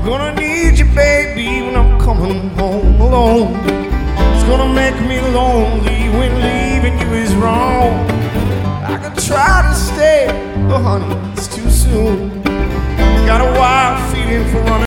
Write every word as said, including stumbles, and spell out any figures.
Gonna need you, baby, when I'm coming home alone. It's gonna make me lonely when leaving you is wrong. I could try to stay, but honey, it's too soon. Got a wild feeling for running